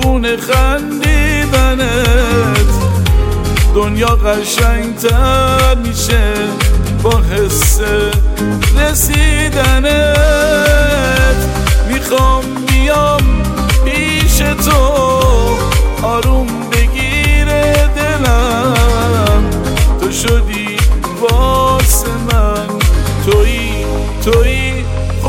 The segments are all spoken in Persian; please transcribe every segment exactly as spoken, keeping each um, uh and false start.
قربون خندیدنت دنیا قشنگتر میشه با حس رسیدنت. میخوام بیام پیش تو آروم بگیره دلم، تو شدی واسه من، تویی تویی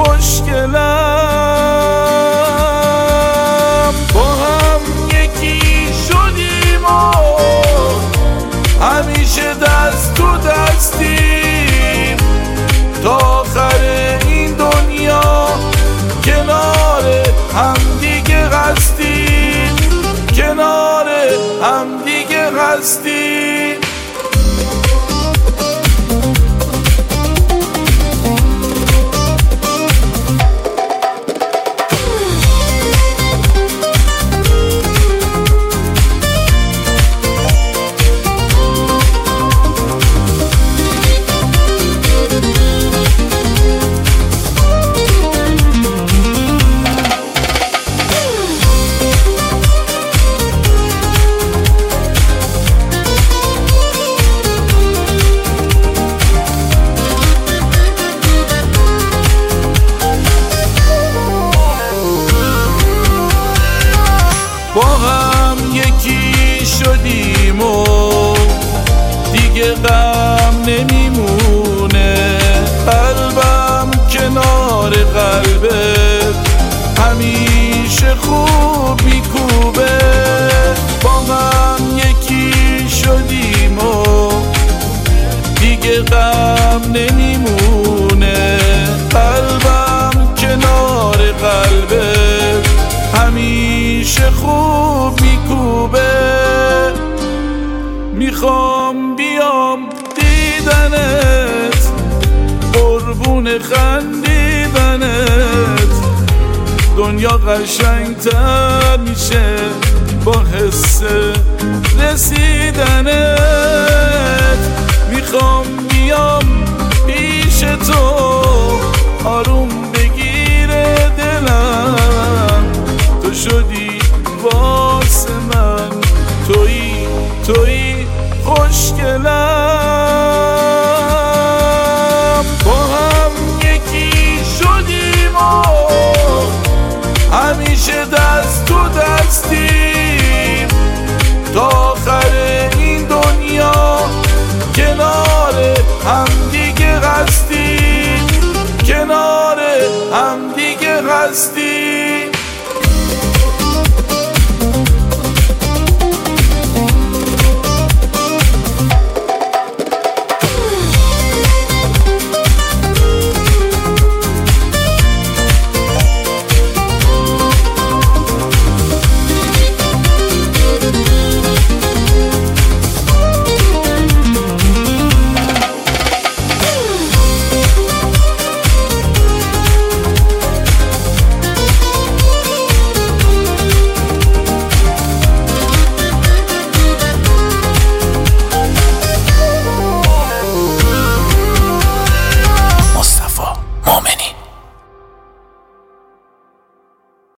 خوشگلم. با هم یکی شدیم و همیشه دست تو دستیم تا آخر این دنیا، کنار هم دیگه هستیم، کنار هم دیگه هستیم. با هم یکی شدیم و دیگه غم نمیمونه، قلبم کنار قلبت همیشه خوب میکوبه. با هم یکی شدیم و دیگه غم نمیمونه، قلبم کنار قلبت همیشه خوب میکوبه. میخوام بیام دیدنت قربون خندیدنت دنیا قشنگتر میشه با حس رسیدنت. میخوام بیام پیش تو آروم بگیره دلم، تو شدی واسه من، تویی تویی خوشگلم. با هم یکی شدیم و همیشه دست تو دستیم تا آخر این دنیا، کنار هم دیگه هستیم، کنار هم دیگه هستیم.